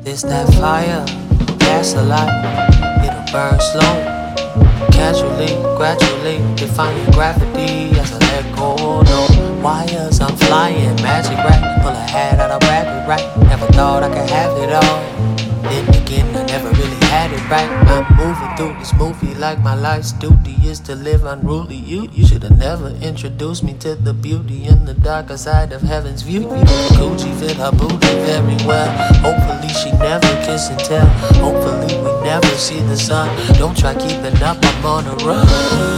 It's that fire, gas a lot, it'll burn slow. Casually, gradually, defying gravity as I let go. No wires, I'm flying, magic rap, pull a hat out of rabbit right. Never thought I could have it all. Then again, I never really had it right. I'm moving through this movie like my life's duty is to live unruly. You should've never introduced me to the beauty and the darker side of heaven's view. Gucci fit her booty very well. Hopefully she never kiss and tell. Hopefully we never see the sun. Don't try keeping up, I'm on a run.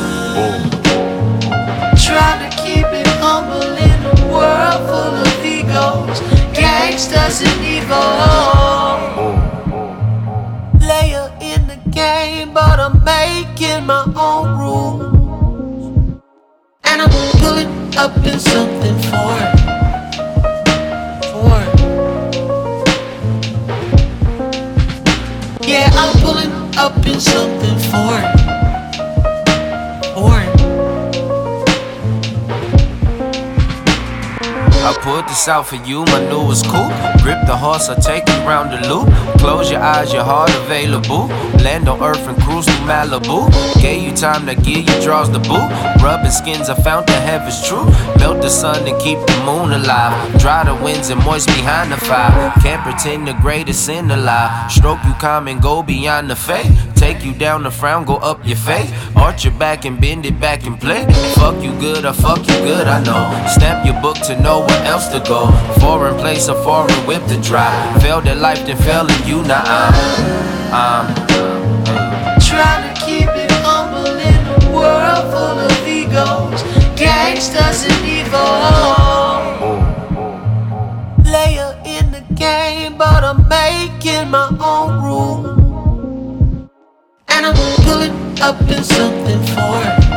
Trying to keep it humble in a world full of egos, gangsters and evil. Player in the game, but I'm making my own rules. And I'm pulling up in something foreign. Yeah, I'm pulling up in something foreign. I put this out for you, my newest coupe. Grip the horse, I take you round the loop. Close your eyes, your heart available. Land on earth and cruise through Malibu. Gave you time to gear, you draws the boot. Rubbing skins, I found the heaven's true. Melt the sun and keep the moon alive. Dry the winds and moist behind the fire. Can't pretend the greatest sin alive. Stroke you calm and go beyond the fate. Take you down the frown, go up your face. Arch your back and bend it back and play. Fuck you good, I fuck you good, I know. Stamp your book to know where else to go. Foreign place, a foreign whip to drive. Failed at life, then fell in you, now I'm trying to keep it humble in a world full of egos, gangsters and evil. Player in the game, but I'm making my own rules. And I'm pulling up in something foreign.